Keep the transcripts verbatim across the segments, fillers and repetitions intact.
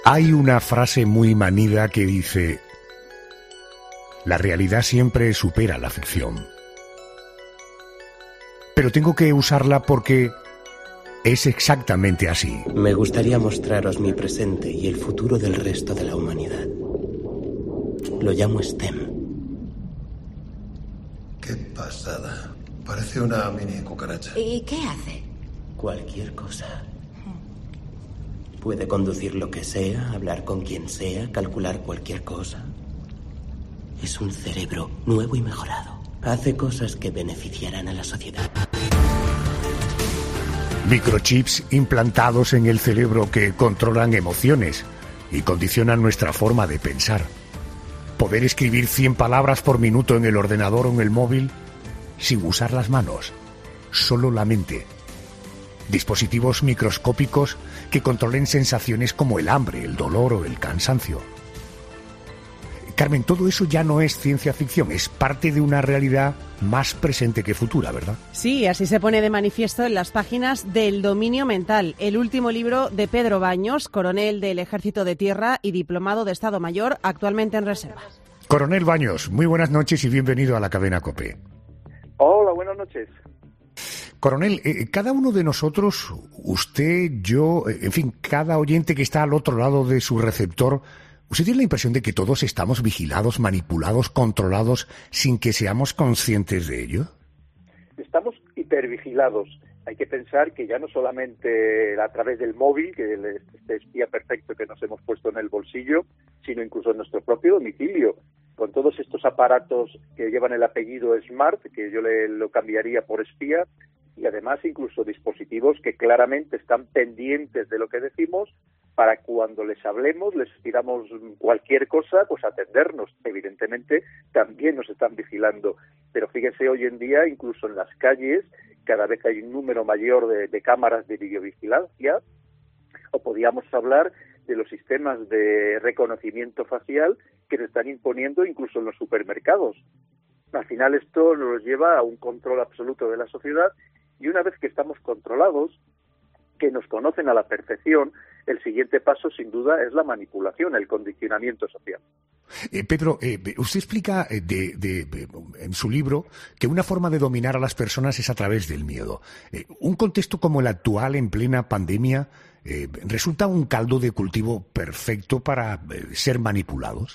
Hay una frase muy manida que dice: la realidad siempre supera la ficción. Pero tengo que usarla porque es exactamente así. Me gustaría mostraros mi presente y el futuro del resto de la humanidad. Lo llamo STEM. Qué pasada. Parece una mini cucaracha. ¿Y qué hace? Cualquier cosa. Puede conducir lo que sea, hablar con quien sea, calcular cualquier cosa. Es un cerebro nuevo y mejorado. Hace cosas que beneficiarán a la sociedad. Microchips implantados en el cerebro que controlan emociones y condicionan nuestra forma de pensar. Poder escribir cien palabras por minuto en el ordenador o en el móvil sin usar las manos, solo la mente. Dispositivos microscópicos que controlen sensaciones como el hambre, el dolor o el cansancio. Carmen, todo eso ya no es ciencia ficción, es parte de una realidad más presente que futura, ¿verdad? Sí, así se pone de manifiesto en las páginas del Dominio Mental, el último libro de Pedro Baños, coronel del Ejército de Tierra y diplomado de Estado Mayor, actualmente en reserva. Coronel Baños, muy buenas noches y bienvenido a la cadena COPE. Hola, buenas noches. Coronel, eh, cada uno de nosotros, usted, yo, eh, en fin, cada oyente que está al otro lado de su receptor, ¿usted tiene la impresión de que todos estamos vigilados, manipulados, controlados, sin que seamos conscientes de ello? Estamos hipervigilados. Hay que pensar que ya no solamente a través del móvil, que es este espía perfecto que nos hemos puesto en el bolsillo, sino incluso en nuestro propio domicilio, con todos estos aparatos que llevan el apellido Smart, que yo le lo cambiaría por espía, y además incluso dispositivos que claramente están pendientes de lo que decimos para cuando les hablemos, les pidamos cualquier cosa, pues atendernos. Evidentemente también nos están vigilando, pero fíjense, hoy en día incluso en las calles cada vez hay un número mayor de, de cámaras de videovigilancia, o podíamos hablar de los sistemas de reconocimiento facial que se están imponiendo incluso en los supermercados. Al final esto nos lleva a un control absoluto de la sociedad, y una vez que estamos controlados, que nos conocen a la perfección, el siguiente paso sin duda es la manipulación, el condicionamiento social. Eh, Pedro, eh, usted explica eh, de, de, de, en su libro que una forma de dominar a las personas es a través del miedo. Eh, un contexto como el actual, en plena pandemia, eh, ¿resulta un caldo de cultivo perfecto para eh, ser manipulados?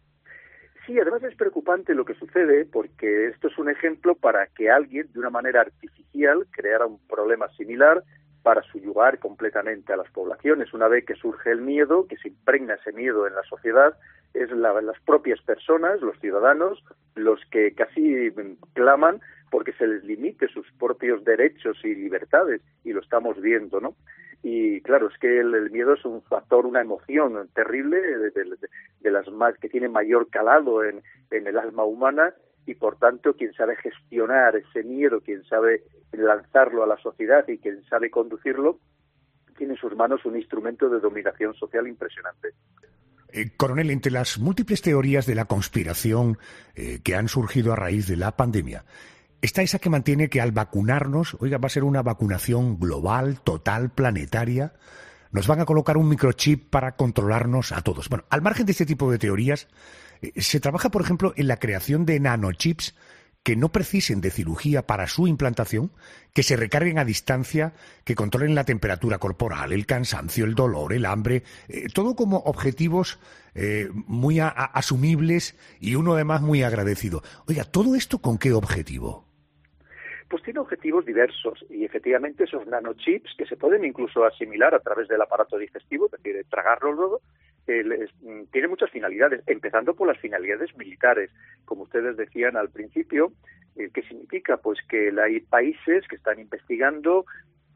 Sí, además es preocupante lo que sucede, porque esto es un ejemplo para que alguien, de una manera artificial, creara un problema similar para subyugar completamente a las poblaciones. Una vez que surge el miedo, que se impregna ese miedo en la sociedad, es la, las propias personas, los ciudadanos, los que casi claman porque se les limite sus propios derechos y libertades, y lo estamos viendo, ¿no? Y claro, es que el, el miedo es un factor, una emoción terrible, de, de, de, de las más que tiene mayor calado en, en el alma humana, y por tanto quien sabe gestionar ese miedo, quien sabe lanzarlo a la sociedad y quien sabe conducirlo, tiene en sus manos un instrumento de dominación social impresionante. Eh, coronel, entre las múltiples teorías de la conspiración eh, que han surgido a raíz de la pandemia, está esa que mantiene que al vacunarnos, oiga, va a ser una vacunación global, total, planetaria, nos van a colocar un microchip para controlarnos a todos. Bueno, al margen de este tipo de teorías, eh, se trabaja, por ejemplo, en la creación de nanochips que no precisen de cirugía para su implantación, que se recarguen a distancia, que controlen la temperatura corporal, el cansancio, el dolor, el hambre, eh, todo como objetivos eh, muy a, a, asumibles y uno además muy agradecido. Oiga, ¿todo esto con qué objetivo? Pues tiene objetivos diversos, y efectivamente esos nanochips, que se pueden incluso asimilar a través del aparato digestivo, es decir, tragarlo luego, eh, les, tiene muchas finalidades, empezando por las finalidades militares. Como ustedes decían al principio, eh, ¿qué significa? Pues que hay países que están investigando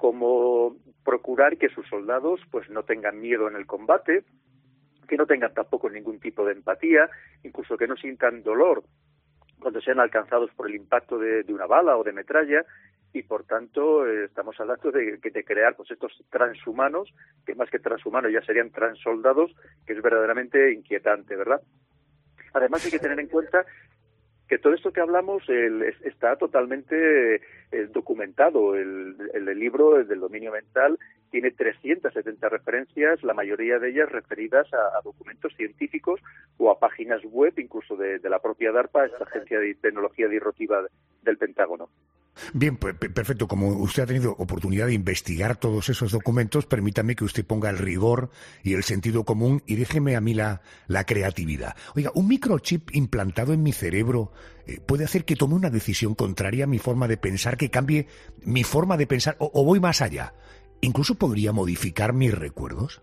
cómo procurar que sus soldados pues no tengan miedo en el combate, que no tengan tampoco ningún tipo de empatía, incluso que no sientan dolor cuando sean alcanzados por el impacto de, de una bala o de metralla, y por tanto eh, estamos hablando de, de crear pues estos transhumanos, que más que transhumanos ya serían transsoldados, que es verdaderamente inquietante, ¿verdad? Además hay que tener en cuenta que todo esto que hablamos el, está totalmente eh, documentado. El, el, el libro el del dominio mental tiene trescientas setenta referencias, la mayoría de ellas referidas a, a documentos científicos o a páginas web, incluso de, de la propia DARPA, esta agencia de tecnología disruptiva del Pentágono. Bien, pues perfecto. Como usted ha tenido oportunidad de investigar todos esos documentos, permítame que usted ponga el rigor y el sentido común y déjeme a mí la, la creatividad. Oiga, un microchip implantado en mi cerebro eh, puede hacer que tome una decisión contraria a mi forma de pensar, que cambie mi forma de pensar, o, o voy más allá. ¿Incluso podría modificar mis recuerdos?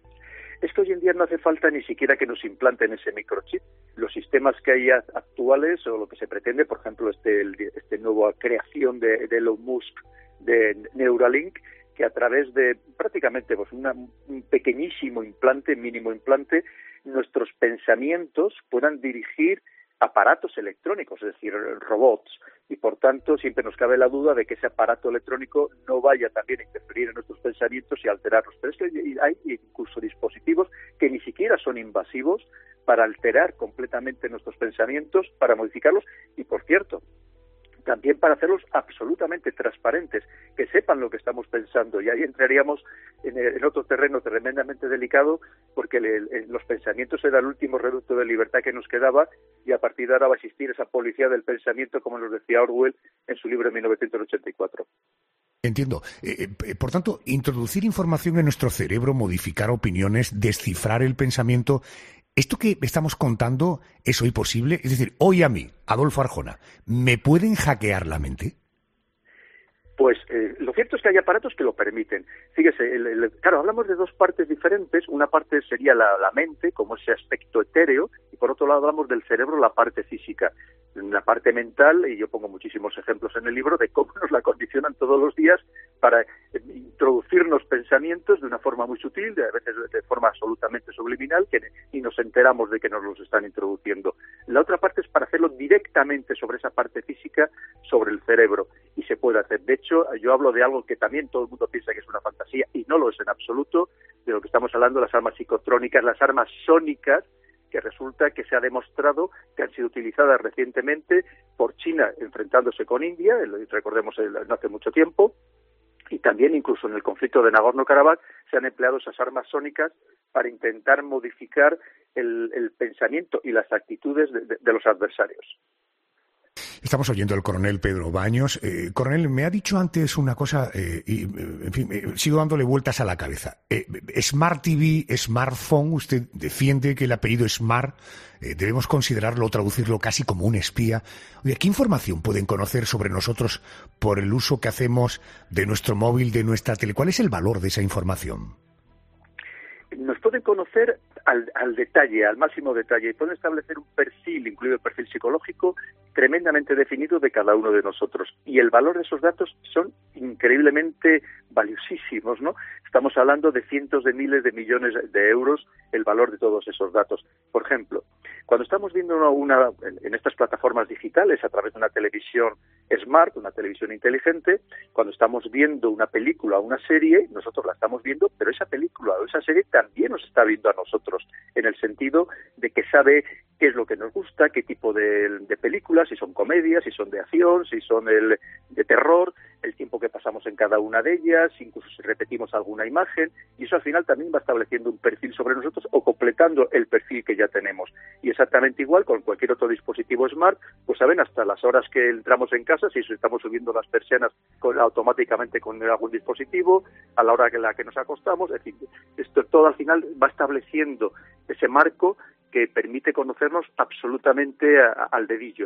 Es que hoy en día no hace falta ni siquiera que nos implanten ese microchip. Los sistemas que hay actuales, o lo que se pretende, por ejemplo, este, este nueva creación de, de Elon Musk de Neuralink, que a través de prácticamente pues, una, un pequeñísimo implante, mínimo implante, nuestros pensamientos puedan dirigir aparatos electrónicos, es decir, robots, y por tanto siempre nos cabe la duda de que ese aparato electrónico no vaya también a interferir en nuestros pensamientos y alterarlos. Pero es que hay incluso dispositivos que ni siquiera son invasivos para alterar completamente nuestros pensamientos, para modificarlos y, por cierto, también para hacerlos absolutamente transparentes, que sepan lo que estamos pensando. Y ahí entraríamos en, el, en otro terreno tremendamente delicado, porque el, el, los pensamientos era el último reducto de libertad que nos quedaba, y a partir de ahora va a existir esa policía del pensamiento, como nos decía Orwell en su libro de mil novecientos ochenta y cuatro. Entiendo. Eh, eh, por tanto, introducir información en nuestro cerebro, modificar opiniones, descifrar el pensamiento... ¿Esto que estamos contando es hoy posible? Es decir, hoy a mí, Adolfo Arjona, ¿me pueden hackear la mente? Pues eh, lo cierto es que hay aparatos que lo permiten. Fíjese, el, el, claro, hablamos de dos partes diferentes. Una parte sería la, la mente, como ese aspecto etéreo, y por otro lado hablamos del cerebro, la parte física. La parte mental, y yo pongo muchísimos ejemplos en el libro de cómo nos la condicionan todos los días para introducirnos pensamientos de una forma muy sutil, de, a veces de forma absolutamente subliminal, que ni nos enteramos de que nos los están introduciendo. La otra parte es para hacerlo directamente sobre esa parte física, sobre el cerebro, y se puede hacer. De hecho, yo hablo de algo que también todo el mundo piensa que es una fantasía, y no lo es en absoluto, de lo que estamos hablando, las armas psicotrónicas, las armas sónicas, que resulta que se ha demostrado que han sido utilizadas recientemente por China enfrentándose con India, recordemos no hace mucho tiempo, y también incluso en el conflicto de Nagorno-Karabaj se han empleado esas armas sónicas para intentar modificar el, el pensamiento y las actitudes de, de, de los adversarios. Estamos oyendo al coronel Pedro Baños. Eh, coronel, me ha dicho antes una cosa eh, y, en fin, eh, sigo dándole vueltas a la cabeza. Eh, Smart T V, smartphone, usted defiende que el apellido Smart eh, debemos considerarlo o traducirlo casi como un espía. Oye, ¿qué información pueden conocer sobre nosotros por el uso que hacemos de nuestro móvil, de nuestra tele? ¿Cuál es el valor de esa información? Nos pueden conocer al, al detalle, al máximo detalle, y pueden establecer un perfil, incluido el perfil psicológico, tremendamente definido de cada uno de nosotros. Y el valor de esos datos son increíblemente valiosísimos, ¿no? Estamos hablando de cientos de miles de millones de euros el valor de todos esos datos. Por ejemplo, cuando estamos viendo una, una en estas plataformas digitales a través de una televisión smart, una televisión inteligente, cuando estamos viendo una película o una serie, nosotros la estamos viendo, pero esa película o esa serie también nos está viendo a nosotros, en el sentido de que sabe qué es lo que nos gusta, qué tipo de, de películas, si son comedias, si son de acción, si son el, de terror, el tiempo que pasamos en cada una de ellas, incluso si repetimos alguna imagen, y eso al final también va estableciendo un perfil sobre nosotros o completando el perfil que ya tenemos. Y exactamente igual con cualquier otro dispositivo smart, pues saben hasta las horas que entramos en casa, si estamos subiendo las persianas con, automáticamente con algún dispositivo, a la hora en la que nos acostamos, es decir, esto todo al final va estableciendo ese marco que permite conocernos absolutamente a, a, al dedillo.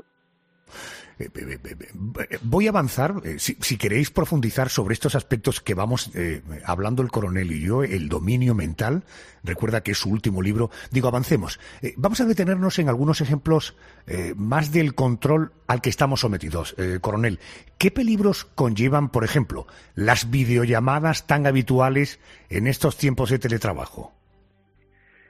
Voy a avanzar, si, si queréis profundizar sobre estos aspectos que vamos eh, hablando el coronel y yo, el dominio mental, recuerda que es su último libro, digo, avancemos. Eh, vamos a detenernos en algunos ejemplos eh, más del control al que estamos sometidos. Eh, coronel, ¿qué peligros conllevan, por ejemplo, las videollamadas tan habituales en estos tiempos de teletrabajo?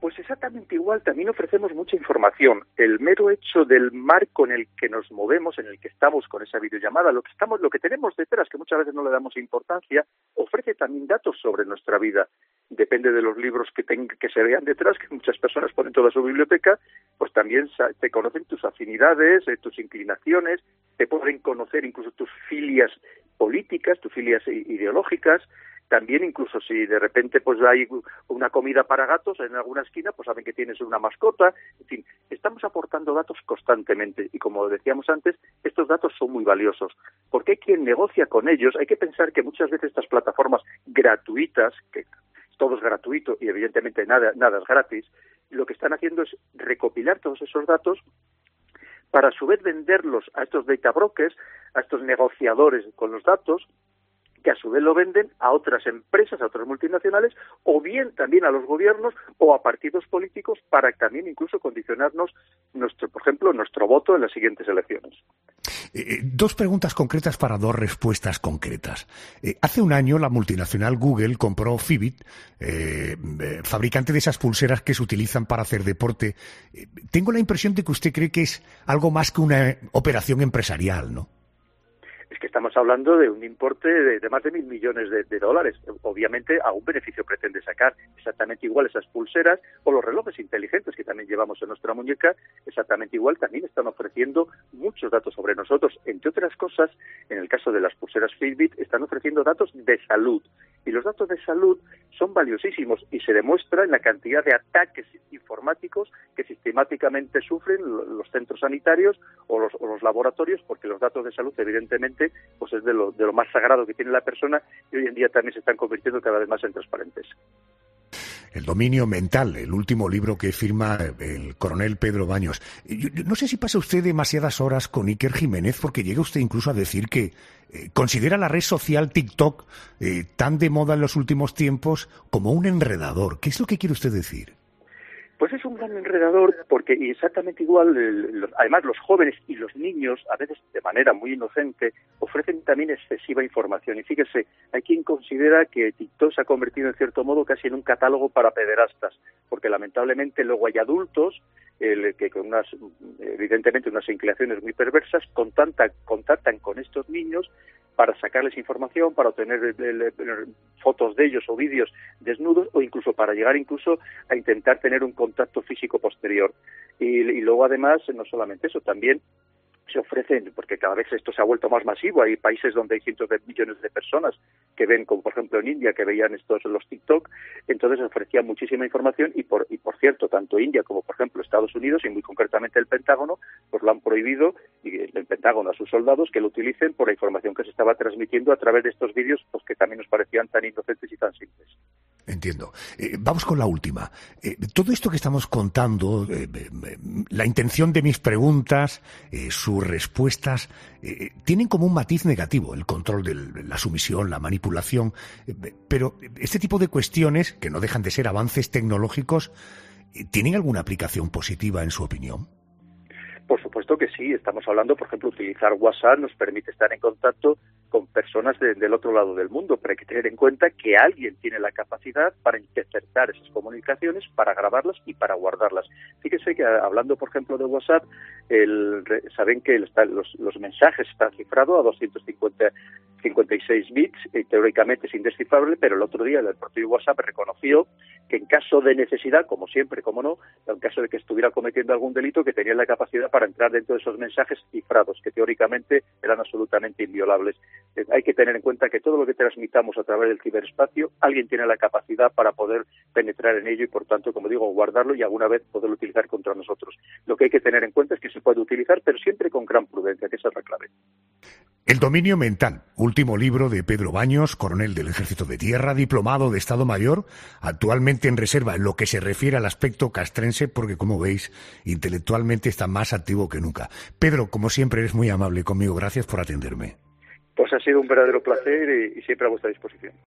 Pues exactamente igual, también ofrecemos mucha información. El mero hecho del marco en el que nos movemos, en el que estamos con esa videollamada, lo que estamos, lo que tenemos detrás, que muchas veces no le damos importancia, ofrece también datos sobre nuestra vida. Depende de los libros que, ten, que se vean detrás, que muchas personas ponen toda su biblioteca, pues también te conocen tus afinidades, eh, tus inclinaciones, te pueden conocer incluso tus filias políticas, tus filias ideológicas. También incluso si de repente pues hay una comida para gatos en alguna esquina, pues saben que tienes una mascota. En fin, estamos aportando datos constantemente y como decíamos antes, estos datos son muy valiosos porque hay quien negocia con ellos. Hay que pensar que muchas veces estas plataformas gratuitas, que todo es gratuito y evidentemente nada, nada es gratis, lo que están haciendo es recopilar todos esos datos para a su vez venderlos a estos data brokers, a estos negociadores con los datos, que a su vez lo venden a otras empresas, a otras multinacionales, o bien también a los gobiernos o a partidos políticos para también incluso condicionarnos, nuestro, por ejemplo, nuestro voto en las siguientes elecciones. Eh, dos preguntas concretas para dos respuestas concretas. Eh, hace un año la multinacional Google compró Fitbit, eh, eh, fabricante de esas pulseras que se utilizan para hacer deporte. Eh, tengo la impresión de que usted cree que es algo más que una operación empresarial, ¿no? Es que estamos hablando de un importe de, de más de mil millones de, de dólares. Obviamente, algún beneficio pretende sacar. Exactamente igual esas pulseras o los relojes inteligentes que también llevamos en nuestra muñeca, exactamente igual también están ofreciendo muchos datos sobre nosotros. Entre otras cosas, en el caso de las pulseras Fitbit, están ofreciendo datos de salud. Y los datos de salud son valiosísimos y se demuestra en la cantidad de ataques informáticos que sistemáticamente sufren los centros sanitarios o los, o los laboratorios, porque los datos de salud, evidentemente, pues es de lo, de lo más sagrado que tiene la persona y hoy en día también se están convirtiendo cada vez más en transparentes. El dominio mental, el último libro que firma el coronel Pedro Baños. Yo, yo no sé si pasa usted demasiadas horas con Iker Jiménez, porque llega usted incluso a decir que eh, considera la red social TikTok eh, tan de moda en los últimos tiempos como un enredador. ¿Qué es lo que quiere usted decir? Pues es un gran enredador porque exactamente igual, el, los, además los jóvenes y los niños, a veces de manera muy inocente, ofrecen también excesiva información. Y fíjese, hay quien considera que TikTok se ha convertido en cierto modo casi en un catálogo para pederastas, porque lamentablemente luego hay adultos el, que con unas, evidentemente unas inclinaciones muy perversas, contactan, contactan con estos niños para sacarles información, para obtener el, el, el, fotos de ellos o vídeos desnudos o incluso para llegar incluso a intentar tener un contacto físico posterior. Y, y luego además, no solamente eso, también se ofrecen, porque cada vez esto se ha vuelto más masivo, hay países donde hay cientos de millones de personas que ven, como por ejemplo en India, que veían estos los TikTok, entonces ofrecían muchísima información y por y por cierto, tanto India como por ejemplo Estados Unidos y muy concretamente el Pentágono, pues lo han prohibido, y el Pentágono a sus soldados que lo utilicen por la información que se estaba transmitiendo a través de estos vídeos, pues que también nos parecían tan inocentes y tan simples. Entiendo. Eh, vamos con la última. Eh, todo esto que estamos contando, eh, eh, la intención de mis preguntas, eh, sus respuestas, eh, tienen como un matiz negativo, el control de la sumisión, la manipulación, eh, pero este tipo de cuestiones, que no dejan de ser avances tecnológicos, eh, ¿tienen alguna aplicación positiva en su opinión? Por supuesto que sí. Estamos hablando, por ejemplo, utilizar WhatsApp nos permite estar en contacto con personas de, del otro lado del mundo, pero hay que tener en cuenta que alguien tiene la capacidad para interceptar esas comunicaciones, para grabarlas y para guardarlas. Fíjese que hablando, por ejemplo, de WhatsApp, el, saben que el, los, los mensajes están cifrados a doscientos cincuenta y seis bits, y teóricamente es indescifrable, pero el otro día el propio WhatsApp reconoció que en caso de necesidad, como siempre, como no, en caso de que estuviera cometiendo algún delito, que tenía la capacidad para entrar dentro de esos mensajes cifrados, que teóricamente eran absolutamente inviolables. Eh, hay que tener en cuenta que todo lo que transmitamos a través del ciberespacio, alguien tiene la capacidad para poder penetrar en ello y, por tanto, como digo, guardarlo y alguna vez poderlo utilizar contra nosotros. Lo que hay que tener en cuenta es que se puede utilizar, pero siempre con gran prudencia, que esa es la clave. El dominio mental, último libro de Pedro Baños, coronel del Ejército de Tierra, diplomado de Estado Mayor, actualmente en reserva en lo que se refiere al aspecto castrense, porque como veis, intelectualmente está más activo que nunca. Pedro, como siempre, eres muy amable conmigo. Gracias por atenderme. Pues ha sido un verdadero placer y, y siempre a vuestra disposición.